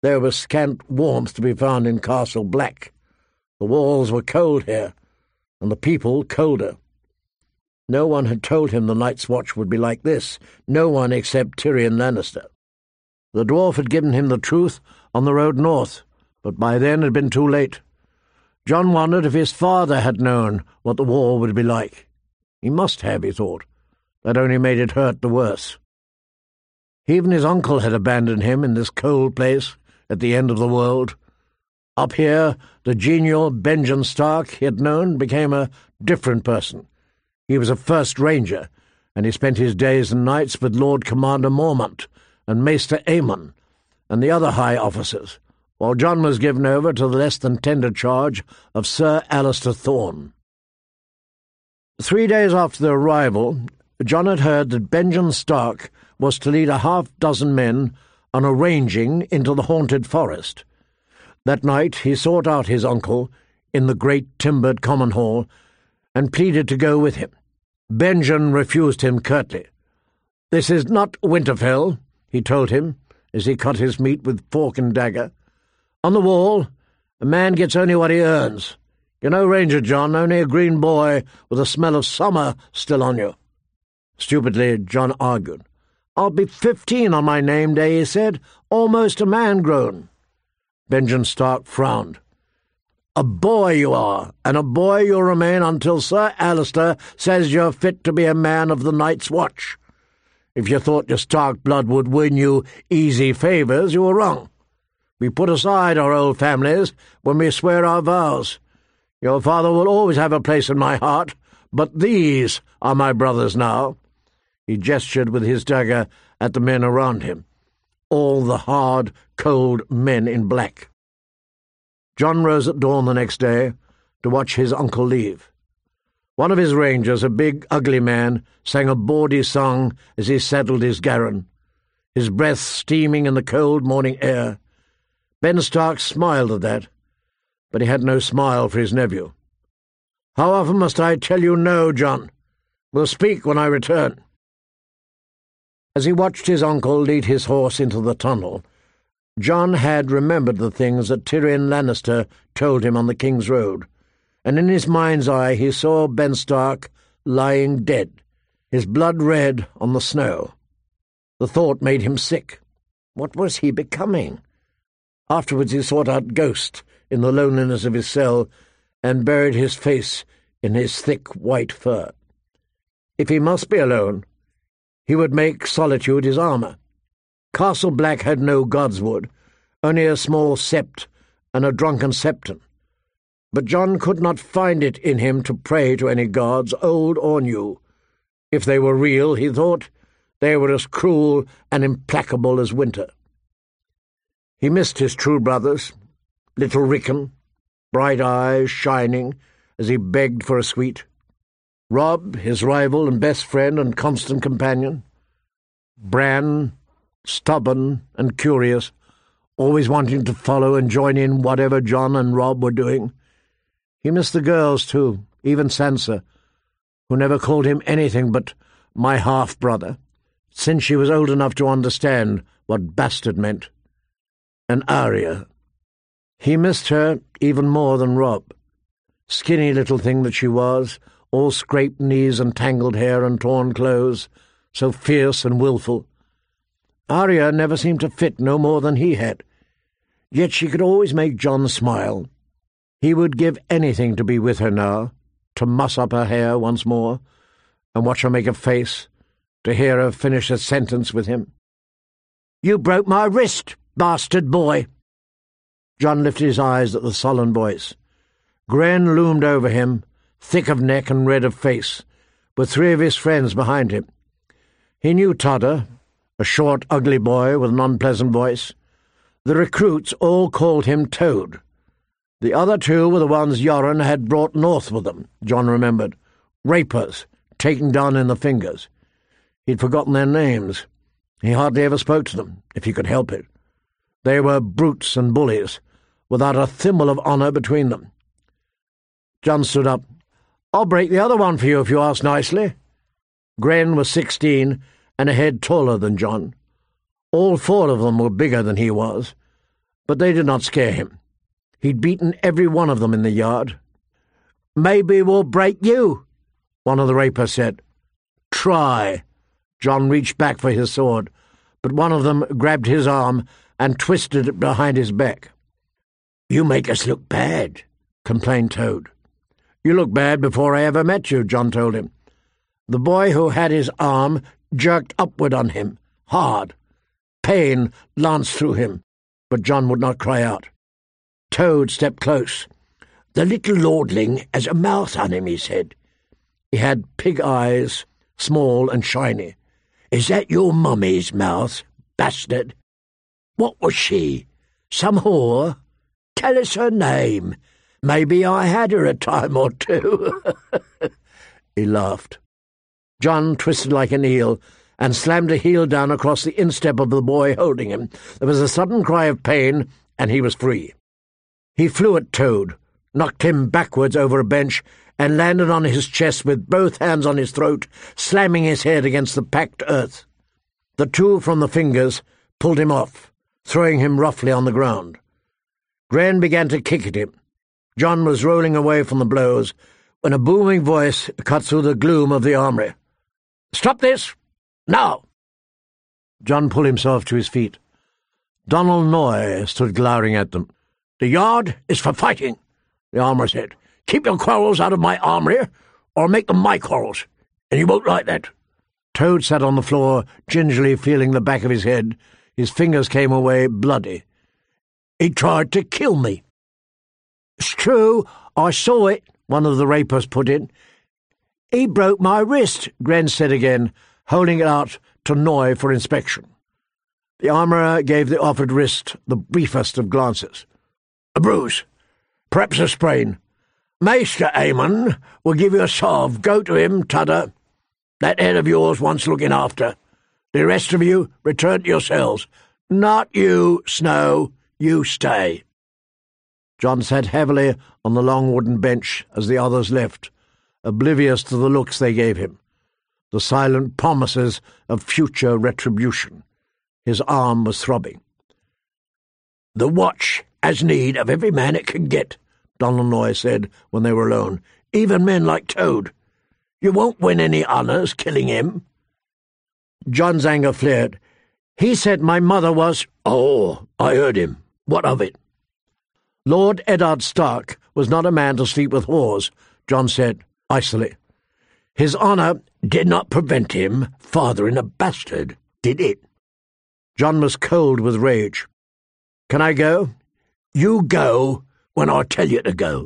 There was scant warmth to be found in Castle Black. The walls were cold here, and the people colder. No one had told him the Night's Watch would be like this, no one except Tyrion Lannister. The dwarf had given him the truth on the road north, but by then it had been too late. Jon wondered if his father had known what the war would be like. He must have, he thought. That only made it hurt the worse. Even his uncle had abandoned him in this cold place at the end of the world. Up here, the genial Benjen Stark he had known became a different person. He was a first ranger, and he spent his days and nights with Lord Commander Mormont and Maester Aemon and the other high officers, while Jon was given over to the less than tender charge of Sir Alistair Thorne. 3 days after their arrival, Jon had heard that Benjen Stark was to lead 6 men on a ranging into the haunted forest. That night he sought out his uncle in the great timbered common hall and pleaded to go with him. Benjen refused him curtly. "This is not Winterfell," he told him, as he cut his meat with fork and dagger. "On the wall, a man gets only what he earns. You're no ranger, Jon, only a green boy with the smell of summer still on you." Stupidly, Jon argued. "I'll be 15 on my name day," he said, "almost a man grown." Benjen Stark frowned. "A boy you are, and a boy you'll remain until Sir Alistair says you're fit to be a man of the Night's Watch. If you thought your Stark blood would win you easy favours, you were wrong. We put aside our old families when we swear our vows. Your father will always have a place in my heart, but these are my brothers now." He gestured with his dagger at the men around him, all the hard, cold men in black. Jon rose at dawn the next day to watch his uncle leave. One of his rangers, a big, ugly man, sang a bawdy song as he saddled his garron, his breath steaming in the cold morning air. Ben Stark smiled at that, but he had no smile for his nephew. "How often must I tell you no, Jon? We'll speak when I return." As he watched his uncle lead his horse into the tunnel, Jon had remembered the things that Tyrion Lannister told him on the King's Road, and in his mind's eye he saw Ben Stark lying dead, his blood red on the snow. The thought made him sick. What was he becoming? Afterwards he sought out Ghost in the loneliness of his cell and buried his face in his thick white fur. If he must be alone, he would make solitude his armour. Castle Black had no godswood, only a small sept and a drunken septon. But Jon could not find it in him to pray to any gods, old or new. If they were real, he thought, they were as cruel and implacable as winter. He missed his true brothers, little Rickon, bright eyes shining as he begged for a sweet. Robb, his rival and best friend and constant companion. Bran, stubborn and curious, always wanting to follow and join in whatever Jon and Robb were doing. He missed the girls, too, even Sansa, who never called him anything but my half-brother, since she was old enough to understand what bastard meant. And Arya. He missed her even more than Robb. Skinny little thing that she was, all scraped knees and tangled hair and torn clothes, so fierce and wilful. Arya never seemed to fit no more than he had, yet she could always make Jon smile. He would give anything to be with her now, to muss up her hair once more, and watch her make a face, to hear her finish a sentence with him. "You broke my wrist, bastard boy!" Jon lifted his eyes at the sullen voice. Gren loomed over him, thick of neck and red of face, with 3 of his friends behind him. He knew Todder, a short, ugly boy with an unpleasant voice. The recruits all called him Toad. The other 2 were the ones Yoren had brought north with them, Jon remembered. Rapers, taken down in the fingers. He'd forgotten their names. He hardly ever spoke to them, if he could help it. They were brutes and bullies, without a thimble of honour between them. Jon stood up. "I'll break the other one for you if you ask nicely." Gren was 16 and a head taller than Jon. All 4 of them were bigger than he was, But they did not scare him. He'd beaten every one of them in the yard. "Maybe we'll break you," one of the rapers said. "Try." John reached back for his sword, but one of them grabbed his arm and twisted it behind his back. "You make us look bad," complained Toad. "You looked bad before I ever met you," John told him. The boy who had his arm jerked upward on him, hard. Pain lanced through him, but John would not cry out. Toad stepped close. "The little lordling has a mouth on him," he said. He had pig eyes, small and shiny. "Is that your mummy's mouth, bastard? What was she? Some whore? Tell us her name. Maybe I had her a time or two." He laughed. John twisted like an eel and slammed a heel down across the instep of the boy holding him. There was a sudden cry of pain, and he was free. He flew at Toad, knocked him backwards over a bench, and landed on his chest with both hands on his throat, slamming his head against the packed earth. The tool from the fingers pulled him off, throwing him roughly on the ground. Gren began to kick at him. John was rolling away from the blows when a booming voice cut through the gloom of the armory. "Stop this! Now!" John pulled himself to his feet. Donald Noy stood glowering at them. "The yard is for fighting," the armourer said. "Keep your quarrels out of my armoury, or make them my quarrels, and you won't like that." Toad sat on the floor, gingerly feeling the back of his head. His fingers came away bloody. "He tried to kill me." "It's true, I saw it," one of the rapers put in. "He broke my wrist," Gren said again, holding it out to Noy for inspection. The armourer gave the offered wrist the briefest of glances. "A bruise. Perhaps a sprain. Maester Aemon will give you a salve. Go to him, Tudder. That head of yours wants looking after. The rest of you return to your cells. Not you, Snow. You stay." John sat heavily on the long wooden bench as the others left, oblivious to the looks they gave him, the silent promises of future retribution. His arm was throbbing. "The Watch has need of every man it can get," Donald Noy said when they were alone. "Even men like Toad. You won't win any honours killing him." John's anger flared. "He said my mother was—" "Oh, I heard him. What of it?" "Lord Eddard Stark was not a man to sleep with whores," John said, icily. "His honour did not prevent him fathering a bastard, did it?" John was cold with rage. "Can I go?" "You go when I tell you to go."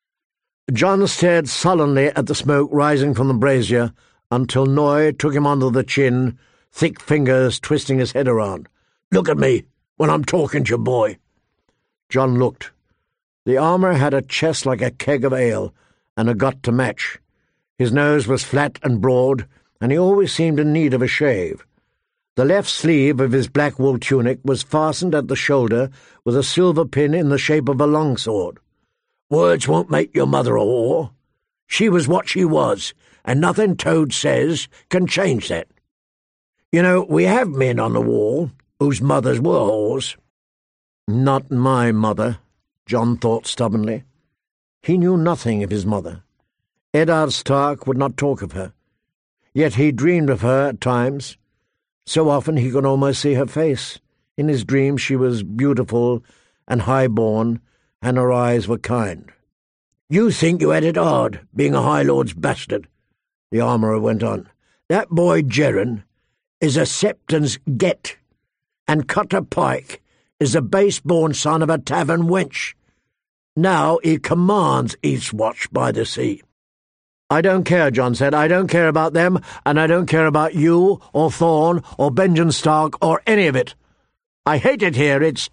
John stared sullenly at the smoke rising from the brazier until Noy took him under the chin, thick fingers twisting his head around. "Look at me when I'm talking to you, boy." John looked. The armourer had a chest like a keg of ale, and a gut to match. His nose was flat and broad, and he always seemed in need of a shave. The left sleeve of his black wool tunic was fastened at the shoulder with a silver pin in the shape of a longsword. "Words won't make your mother a whore. She was what she was, and nothing Toad says can change that. You know, we have men on the wall whose mothers were whores." "Not my mother," John thought stubbornly. He knew nothing of his mother. Eddard Stark would not talk of her. Yet he dreamed of her at times. So often he could almost see her face. In his dreams she was beautiful and high-born, and her eyes were kind. "You think you had it hard, being a High Lord's bastard," the armourer went on. "That boy Gerron is a Septon's get, and Cutter Pike is a base-born son of a tavern wench. Now he commands Eastwatch by the Sea." "I don't care," John said. "I don't care about them, and I don't care about you, or Thorn, or Benjen Stark, or any of it. I hate it here. It's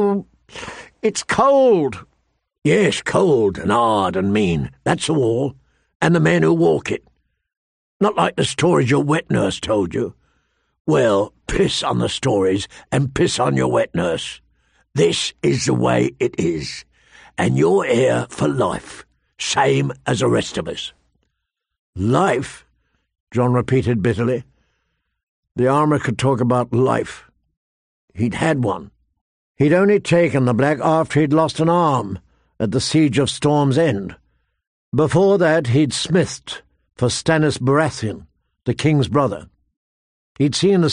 cold." "Yes, cold and hard and mean, that's all, and the men who walk it. Not like the stories your wet nurse told you. Well, piss on the stories and piss on your wet nurse. This is the way it is, and you're here for life, same as the rest of us." "Life?" John repeated bitterly. The armourer could talk about life. He'd had one. He'd only taken the black after he'd lost an arm at the siege of Storm's End. Before that he'd smithed for Stannis Baratheon, the king's brother. He'd seen the